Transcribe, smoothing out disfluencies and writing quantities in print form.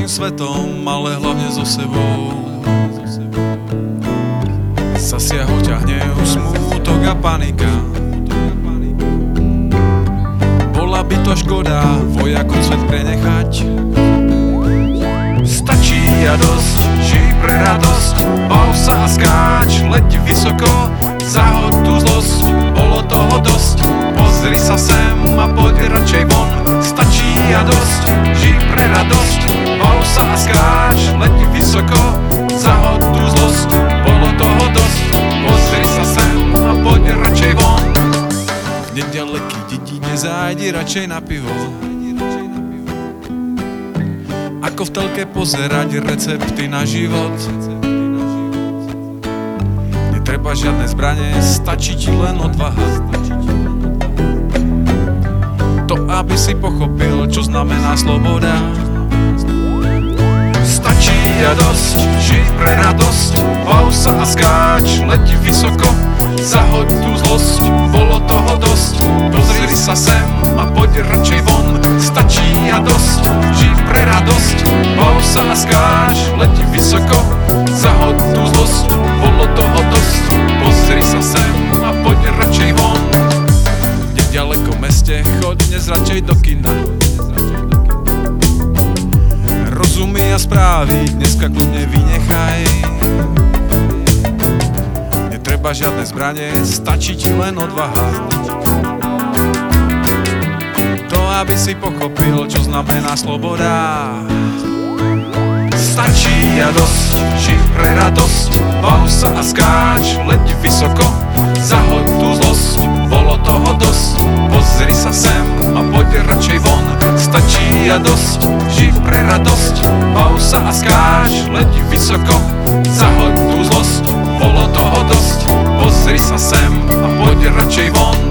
svetom, ale hlavne so sebou. Zasia ho ťahne už smútok a panika. Bola by to škoda vojakom svet prenechať. Stačí a dosť, žij pre radosť, bav sa a skáč, leď vysoko, zahod tú zlosť, bolo toho dosť. Pozri sa sem a poď radšej von. Stačí a dosť, žij pre radosť, bav sa a skáč, leď vysoko, zahod tú zlosť, bolo toho dosť. Pozri sa sem a poď radšej von. V nedaleký dedine zájdi radšej na pivo, ako v telke pozerať recepty na život. Netreba žiadne zbranie, stačí ti len odvaha. To, aby si pochopil, čo znamená sloboda. Stačí a dosť, žij pre radosť, bav sa a skáč, leď vysoko, zahoď tú zlosť, bolo toho dosť. Pozri sa sem a poď radšej von. Stačí a dosť, žij pre radosť, bav sa a skáč, leď vysoko, zahoď tú zlosť, bolo toho dosť. Pozri sa sem a poď radšej von. V nedalekom meste choď dnes radšej do kina. Rozumy a správy dneska kľudne vynechaj. Netreba žiadne zbranie, stačí ti len odvaha. To, aby si pochopil, čo znamená sloboda. Stačí a dosť, žij pre radosť, bav sa a skáč, leď vysoko, zahoď tú zlosť, bolo toho dosť. Pozri sa sem a poď radšej von. Stačí a dosť, žij pre radosť, bav sa a skáč, leď vysoko, zahoď tú zlosť, bolo toho dosť. Pozri sa sem a poď radšej von.